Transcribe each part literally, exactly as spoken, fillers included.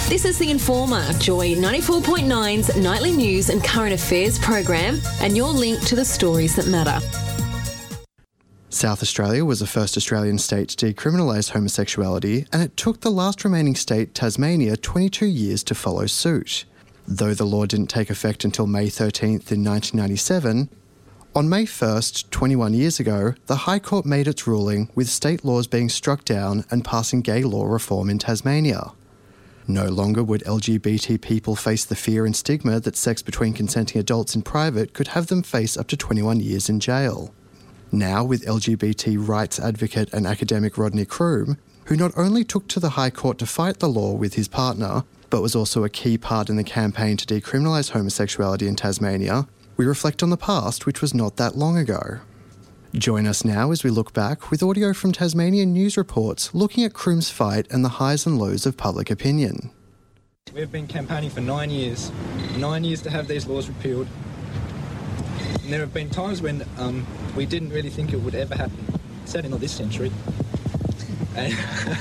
This is The Informer, Joy ninety-four point nine's nightly news and current affairs program, and your link to the stories that matter. South Australia was the first Australian state to decriminalise homosexuality, and it took the last remaining state, Tasmania, twenty-two years to follow suit. Though the law didn't take effect until May thirteenth in nineteen ninety-seven, on May first, twenty-one years ago, the High Court made its ruling, with state laws being struck down and passing gay law reform in Tasmania. No longer would L G B T people face the fear and stigma that sex between consenting adults in private could have them face up to twenty-one years in jail. Now, with L G B T rights advocate and academic Rodney Croome, who not only took to the High Court to fight the law with his partner, but was also a key part in the campaign to decriminalise homosexuality in Tasmania, we reflect on the past, which was not that long ago. Join us now as we look back with audio from Tasmanian news reports looking at Croome's fight and the highs and lows of public opinion. We've been campaigning for nine years, nine years to have these laws repealed. And there have been times when um, we didn't really think it would ever happen, certainly not this century. And,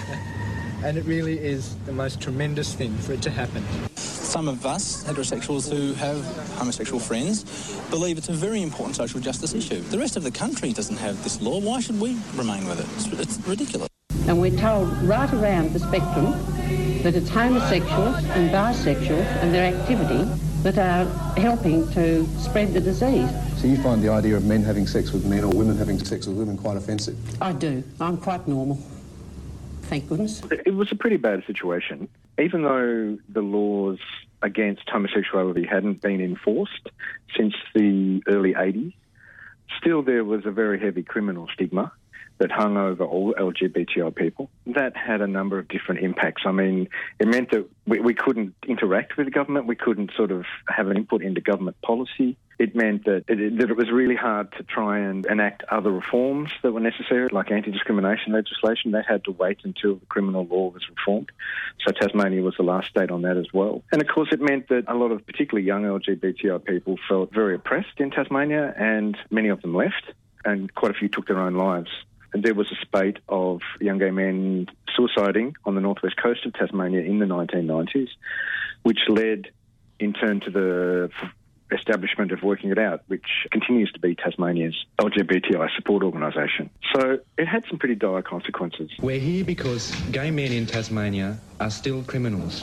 and it really is the most tremendous thing for it to happen. Some of us, heterosexuals who have homosexual friends, believe it's a very important social justice issue. The rest of the country doesn't have this law. Why should we remain with it? It's, it's ridiculous. And we're told right around the spectrum that it's homosexuals and bisexuals and their activity that are helping to spread the disease. So you find the idea of men having sex with men or women having sex with women quite offensive? I do. I'm quite normal. Thank goodness. It was a pretty bad situation. Even though the laws against homosexuality hadn't been enforced since the early eighties, still there was a very heavy criminal stigma that hung over all L G B T I people. That had a number of different impacts. I mean, it meant that we, we couldn't interact with the government. We couldn't sort of have an input into government policy. It meant that it, that it was really hard to try and enact other reforms that were necessary, like anti-discrimination legislation. That had to wait until the criminal law was reformed. So Tasmania was the last state on that as well. And of course, it meant that a lot of particularly young L G B T I people felt very oppressed in Tasmania, and many of them left, and quite a few took their own lives. And there was a spate of young gay men suiciding on the northwest coast of Tasmania in the nineteen nineties, which led in turn to the establishment of Working It Out, which continues to be Tasmania's L G B T I support organisation. So it had some pretty dire consequences. We're here because gay men in Tasmania are still criminals,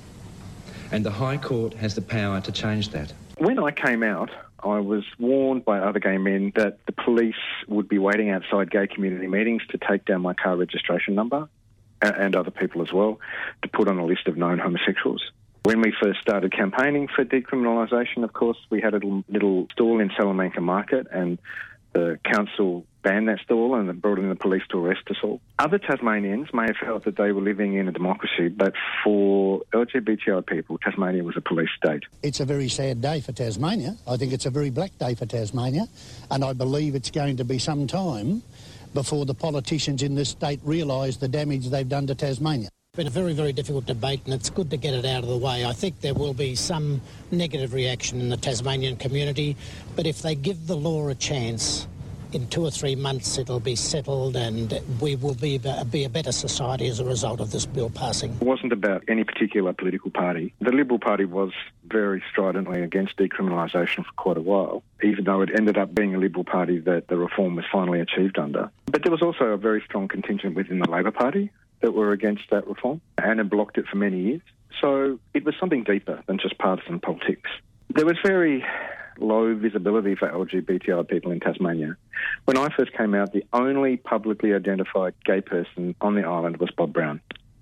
and the High Court has the power to change that. When I came out, I was warned by other gay men that the police would be waiting outside gay community meetings to take down my car registration number, and other people as well, to put on a list of known homosexuals. When we first started campaigning for decriminalisation, of course, we had a little, little stall in Salamanca Market, and the council banned that stall and brought in the police to arrest us all. Other Tasmanians may have felt that they were living in a democracy, but for L G B T I people, Tasmania was a police state. It's a very sad day for Tasmania. I think it's a very black day for Tasmania, and I believe it's going to be some time before the politicians in this state realise the damage they've done to Tasmania. It's been a very, very difficult debate, and it's good to get it out of the way. I think there will be some negative reaction in the Tasmanian community, but if they give the law a chance, in two or three months it'll be settled, and we will be, be a better society as a result of this bill passing. It wasn't about any particular political party. The Liberal Party was very stridently against decriminalisation for quite a while, even though it ended up being a Liberal Party that the reform was finally achieved under. But there was also a very strong contingent within the Labor Party that were against that reform and had blocked it for many years. So it was something deeper than just partisan politics. There was very low visibility for L G B T I people in Tasmania. When I first came out, the only publicly identified gay person on the island was Bob Brown.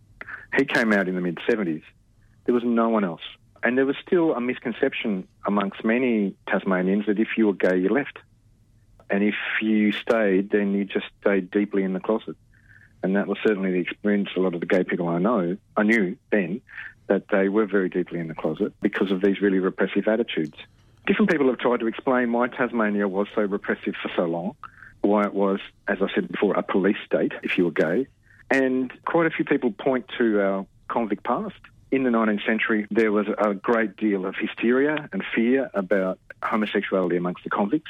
He came out in the mid-seventies. There was no one else. And there was still a misconception amongst many Tasmanians that if you were gay, you left. And if you stayed, then you just stayed deeply in the closet. And that was certainly the experience a lot of the gay people I know, I knew then, that they were very deeply in the closet because of these really repressive attitudes. Different people have tried to explain why Tasmania was so repressive for so long, why it was, as I said before, a police state if you were gay. And quite a few people point to our convict past. In the nineteenth century, there was a great deal of hysteria and fear about homosexuality amongst the convicts,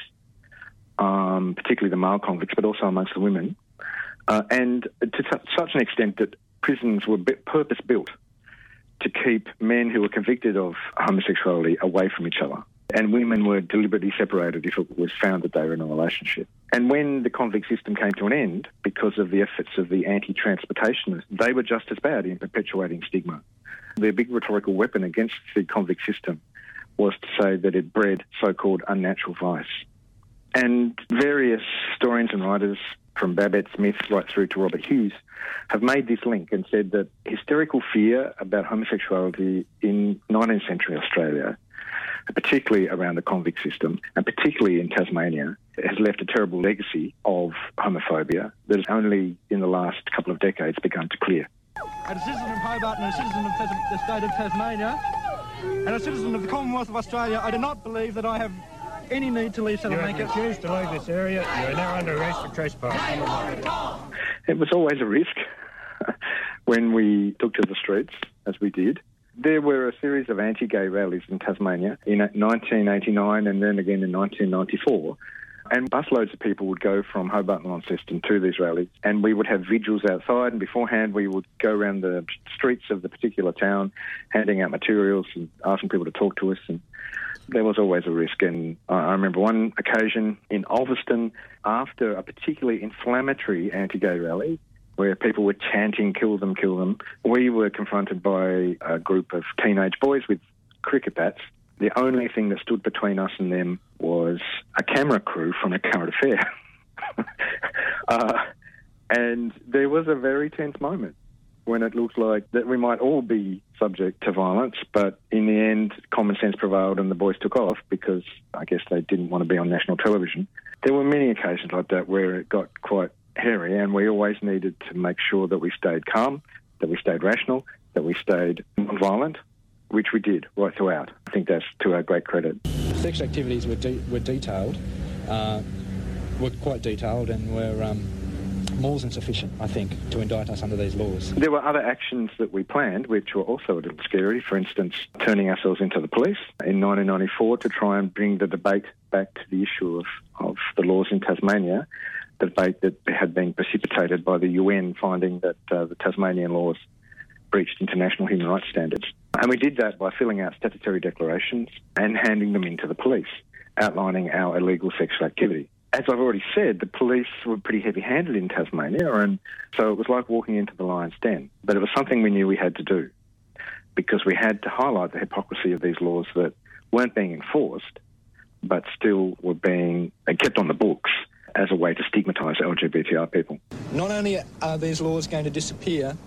um, particularly the male convicts, but also amongst the women. Uh, and to t- such an extent that prisons were b- purpose-built to keep men who were convicted of homosexuality away from each other. And women were deliberately separated if it was found that they were in a relationship. And when the convict system came to an end, because of the efforts of the anti-transportationists, they were just as bad in perpetuating stigma. Their big rhetorical weapon against the convict system was to say that it bred so-called unnatural vice. And various historians and writers, from Babette Smith right through to Robert Hughes, have made this link and said that hysterical fear about homosexuality in nineteenth century Australia, particularly around the convict system, and particularly in Tasmania, has left a terrible legacy of homophobia that has only in the last couple of decades begun to clear. As a citizen of Hobart and a citizen of Tas- the state of Tasmania, and a citizen of the Commonwealth of Australia, I do not believe that I have any need to leave Salamanca. You have refused to leave this area. You are now under arrest for trespass. It was always a risk when we took to the streets, as we did. There were a series of anti-gay rallies in Tasmania in nineteen eighty-nine and then again in nineteen ninety-four. And busloads of people would go from Hobart and Launceston to these rallies, and we would have vigils outside, and beforehand we would go around the streets of the particular town handing out materials and asking people to talk to us. And there was always a risk. And I remember one occasion in Ulverston, after a particularly inflammatory anti-gay rally, where people were chanting, kill them, kill them, we were confronted by a group of teenage boys with cricket bats. The only thing that stood between us and them was a camera crew from A Current Affair. uh, and there was a very tense moment when it looked like that we might all be subject to violence, but in the end, common sense prevailed and the boys took off because I guess they didn't want to be on national television. There were many occasions like that where it got quite hairy, and we always needed to make sure that we stayed calm, that we stayed rational, that we stayed non-violent, which we did right throughout. I think that's to our great credit. Sexual activities were de- were detailed, uh, were quite detailed, and were um, more than sufficient, I think, to indict us under these laws. There were other actions that we planned which were also a little scary. For instance, turning ourselves into the police in nineteen ninety-four to try and bring the debate back to the issue of, of the laws in Tasmania, the debate that had been precipitated by the U N finding that uh, the Tasmanian laws breached international human rights standards. And we did that by filling out statutory declarations and handing them in to the police, outlining our illegal sexual activity. As I've already said, the police were pretty heavy-handed in Tasmania, and so it was like walking into the lion's den. But it was something we knew we had to do because we had to highlight the hypocrisy of these laws that weren't being enforced but still were being kept on the books as a way to stigmatise L G B T I people. Not only are these laws going to disappear,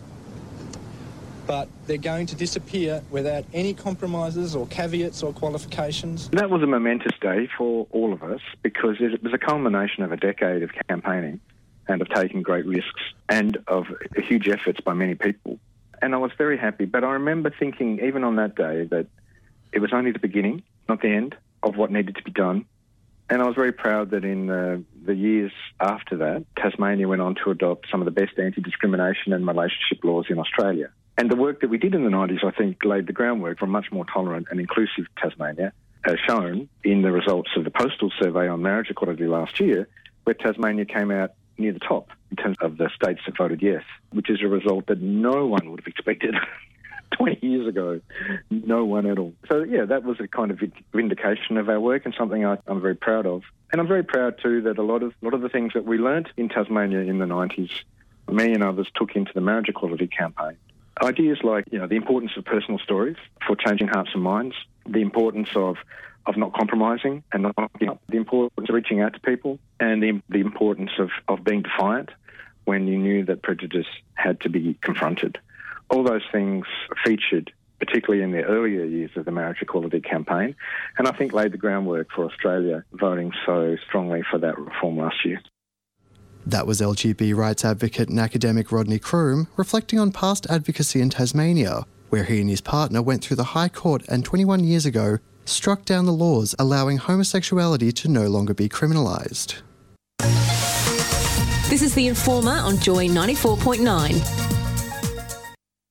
but they're going to disappear without any compromises or caveats or qualifications. That was a momentous day for all of us because it was a culmination of a decade of campaigning and of taking great risks and of huge efforts by many people. And I was very happy, but I remember thinking even on that day that it was only the beginning, not the end, of what needed to be done. And I was very proud that in the, the years after that, Tasmania went on to adopt some of the best anti-discrimination and relationship laws in Australia. And the work that we did in the nineties, I think, laid the groundwork for a much more tolerant and inclusive Tasmania, as shown in the results of the Postal Survey on marriage equality last year, where Tasmania came out near the top in terms of the states that voted yes, which is a result that no one would have expected twenty years ago. No one at all. So, yeah, that was a kind of vindication of our work and something I, I'm very proud of. And I'm very proud, too, that a lot of, a lot of the things that we learnt in Tasmania in the nineties, me and others took into the marriage equality campaign. Ideas like, you know, the importance of personal stories for changing hearts and minds, the importance of, of not compromising and not giving up, the importance of reaching out to people, and the, the importance of, of being defiant when you knew that prejudice had to be confronted. All those things featured, particularly in the earlier years of the marriage equality campaign, and I think laid the groundwork for Australia voting so strongly for that reform last year. That was L G B T rights advocate and academic Rodney Croom reflecting on past advocacy in Tasmania, where he and his partner went through the High Court and twenty-one years ago struck down the laws allowing homosexuality to no longer be criminalised. This is The Informer on Joy ninety-four point nine.